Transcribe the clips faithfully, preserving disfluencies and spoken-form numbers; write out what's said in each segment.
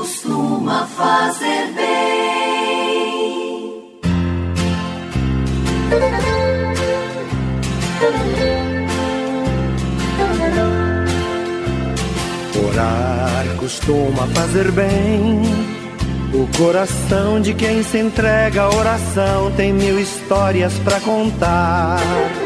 costuma fazer bem. Orar costuma fazer bem. O coração de quem se entrega à oração tem mil histórias pra contar.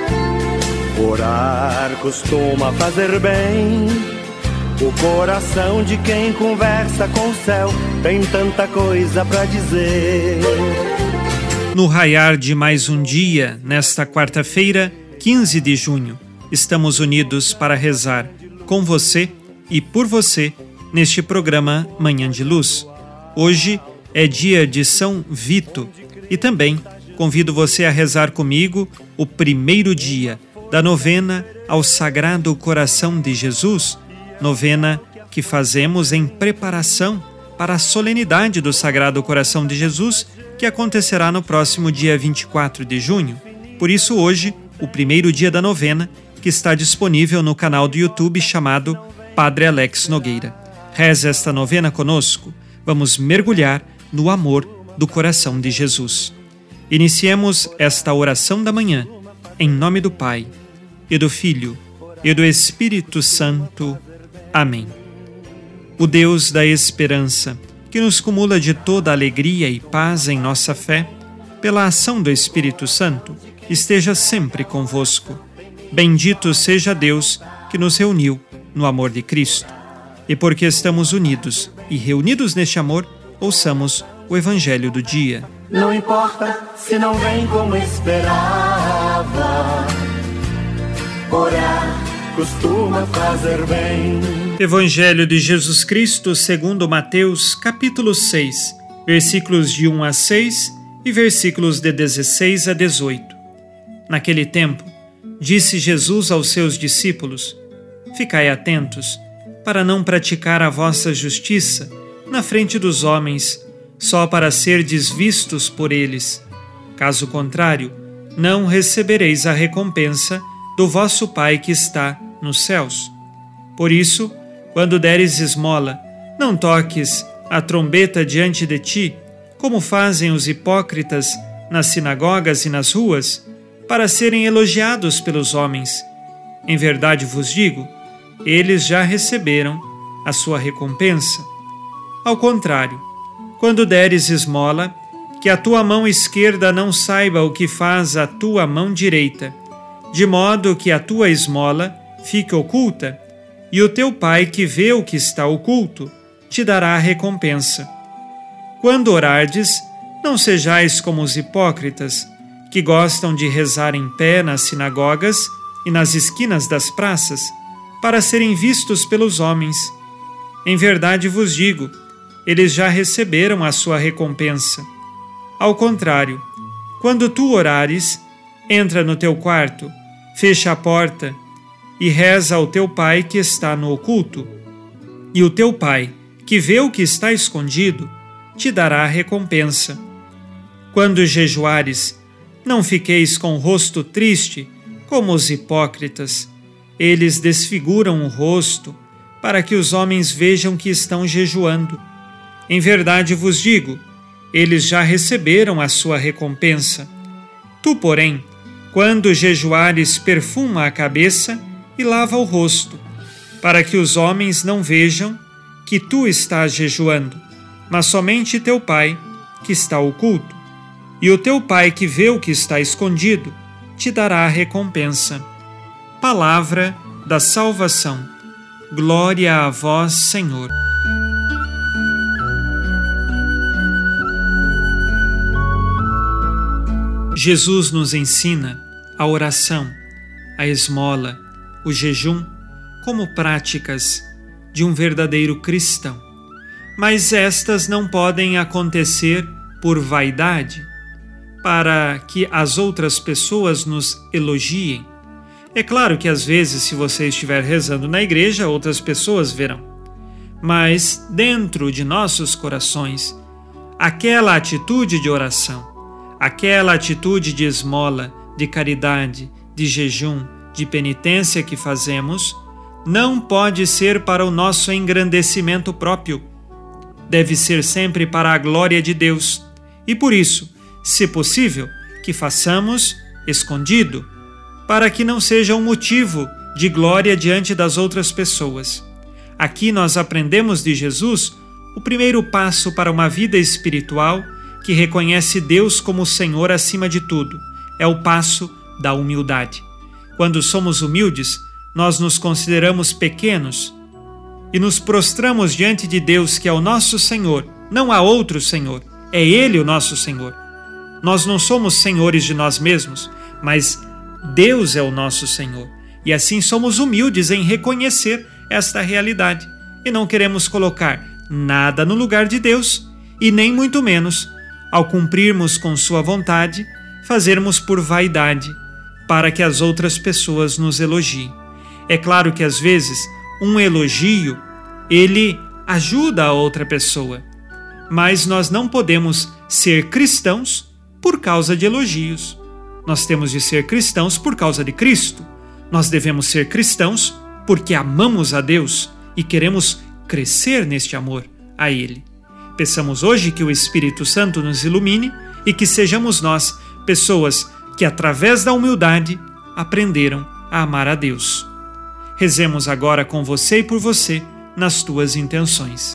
Orar costuma fazer bem. O coração de quem conversa com o céu tem tanta coisa pra dizer. No raiar de mais um dia, nesta quarta-feira, quinze de junho, estamos unidos para rezar com você e por você neste programa Manhã de Luz. Hoje é dia de São Vito e também convido você a rezar comigo o primeiro dia da novena ao Sagrado Coração de Jesus, novena que fazemos em preparação para a solenidade do Sagrado Coração de Jesus, que acontecerá no próximo dia vinte e quatro de junho. Por isso hoje, o primeiro dia da novena, que está disponível no canal do YouTube chamado Padre Alex Nogueira. Reze esta novena conosco. Vamos mergulhar no amor do coração de Jesus. Iniciemos esta oração da manhã, em nome do Pai, e do Filho, e do Espírito Santo. Amém. O Deus da esperança, que nos cumula de toda alegria e paz em nossa fé, pela ação do Espírito Santo, esteja sempre convosco. Bendito seja Deus que nos reuniu no amor de Cristo. E porque estamos unidos e reunidos neste amor, ouçamos o Evangelho do dia. Não importa se não vem como esperava, orar costuma fazer bem. Evangelho de Jesus Cristo segundo Mateus, capítulo seis, versículos de um a seis e versículos de dezesseis a dezoito. Naquele tempo, disse Jesus aos seus discípulos: Ficai atentos, para não praticar a vossa justiça na frente dos homens, só para serdes vistos por eles. Caso contrário, não recebereis a recompensa do vosso Pai que está nos céus. Por isso, quando deres esmola, não toques a trombeta diante de ti, como fazem os hipócritas nas sinagogas e nas ruas, para serem elogiados pelos homens. Em verdade vos digo, eles já receberam a sua recompensa. Ao contrário, quando deres esmola, que a tua mão esquerda não saiba o que faz a tua mão direita, de modo que a tua esmola fique oculta, e o teu Pai que vê o que está oculto te dará a recompensa. Quando orardes, não sejais como os hipócritas, que gostam de rezar em pé nas sinagogas e nas esquinas das praças, para serem vistos pelos homens. Em verdade vos digo, eles já receberam a sua recompensa. Ao contrário, quando tu orares, entra no teu quarto, fecha a porta e reza ao teu Pai que está no oculto. E o teu Pai, que vê o que está escondido, te dará a recompensa. Quando jejuares, não fiqueis com o rosto triste, como os hipócritas. Eles desfiguram o rosto, para que os homens vejam que estão jejuando. Em verdade vos digo, eles já receberam a sua recompensa. Tu, porém, quando jejuares, perfuma a cabeça e lava o rosto, para que os homens não vejam que tu estás jejuando, mas somente teu Pai, que está oculto. E o teu Pai que vê o que está escondido, te dará a recompensa. Palavra da salvação. Glória a vós, Senhor. Jesus nos ensina a oração, a esmola, o jejum como práticas de um verdadeiro cristão. Mas estas não podem acontecer por vaidade, para que as outras pessoas nos elogiem. É claro que às vezes, se você estiver rezando na igreja, outras pessoas verão. Mas dentro de nossos corações, aquela atitude de oração, aquela atitude de esmola, de caridade, de jejum, de penitência que fazemos, não pode ser para o nosso engrandecimento próprio, deve ser sempre para a glória de Deus. E por isso, se possível, que façamos escondido, para que não seja um motivo de glória diante das outras pessoas. Aqui nós aprendemos de Jesus o primeiro passo para uma vida espiritual que reconhece Deus como Senhor acima de tudo. É o passo da humildade. Quando somos humildes, nós nos consideramos pequenos e nos prostramos diante de Deus, que é o nosso Senhor. Não há outro Senhor, é Ele o nosso Senhor. Nós não somos senhores de nós mesmos, mas Deus é o nosso Senhor. E assim somos humildes em reconhecer esta realidade. E não queremos colocar nada no lugar de Deus, e nem muito menos, ao cumprirmos com Sua vontade, fazermos por vaidade, para que as outras pessoas nos elogiem. É claro que às vezes um elogio, ele ajuda a outra pessoa, mas nós não podemos ser cristãos por causa de elogios. Nós temos de ser cristãos por causa de Cristo. Nós devemos ser cristãos porque amamos a Deus e queremos crescer neste amor a Ele. Peçamos hoje que o Espírito Santo nos ilumine e que sejamos nós pessoas que, através da humildade, aprenderam a amar a Deus. Rezemos agora com você e por você nas tuas intenções.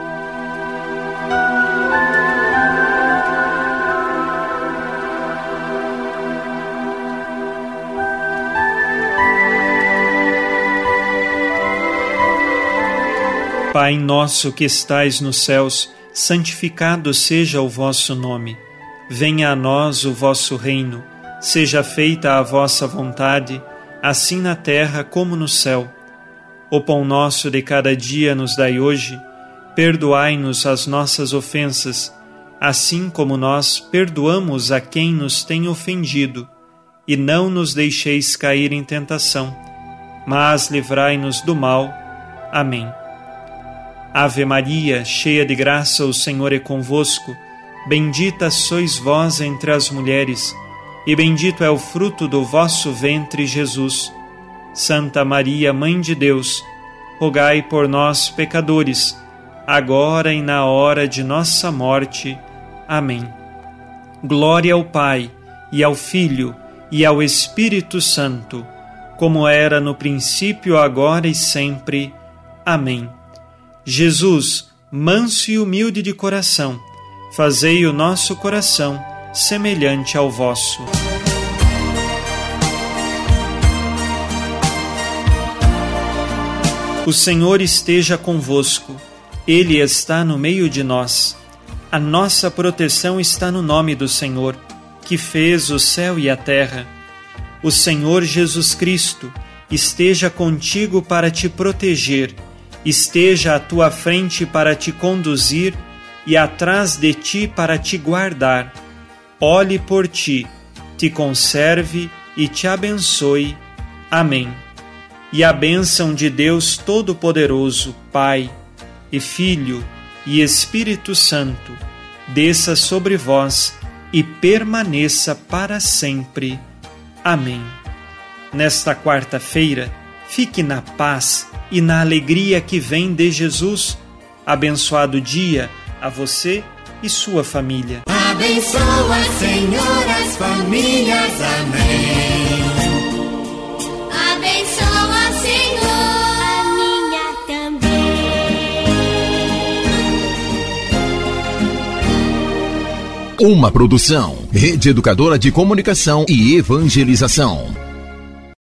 Pai nosso que estais nos céus, santificado seja o vosso nome. Venha a nós o vosso reino. Seja feita a vossa vontade, assim na terra como no céu. O pão nosso de cada dia nos dai hoje. Perdoai-nos as nossas ofensas, assim como nós perdoamos a quem nos tem ofendido. E não nos deixeis cair em tentação, mas livrai-nos do mal. Amém. Ave Maria, cheia de graça, o Senhor é convosco. Bendita sois vós entre as mulheres, e bendito é o fruto do vosso ventre, Jesus. Santa Maria, Mãe de Deus, rogai por nós, pecadores, agora e na hora de nossa morte. Amém. Glória ao Pai, e ao Filho, e ao Espírito Santo, como era no princípio, agora e sempre. Amém. Jesus, manso e humilde de coração, fazei o nosso coração semelhante ao vosso. O Senhor esteja convosco, Ele está no meio de nós. A nossa proteção está no nome do Senhor, que fez o céu e a terra. O Senhor Jesus Cristo esteja contigo para te proteger, esteja à tua frente para te conduzir e atrás de ti para te guardar. Olhe por ti, te conserve e te abençoe. Amém. E a bênção de Deus Todo-Poderoso, Pai e Filho e Espírito Santo, desça sobre vós e permaneça para sempre. Amém. Nesta quarta-feira, fique na paz e na alegria que vem de Jesus. Abençoado dia a você e sua família. Abençoa, Senhor, as famílias. Amém. Abençoa, Senhor, a minha também. Uma produção, Rede Educadora de Comunicação e Evangelização.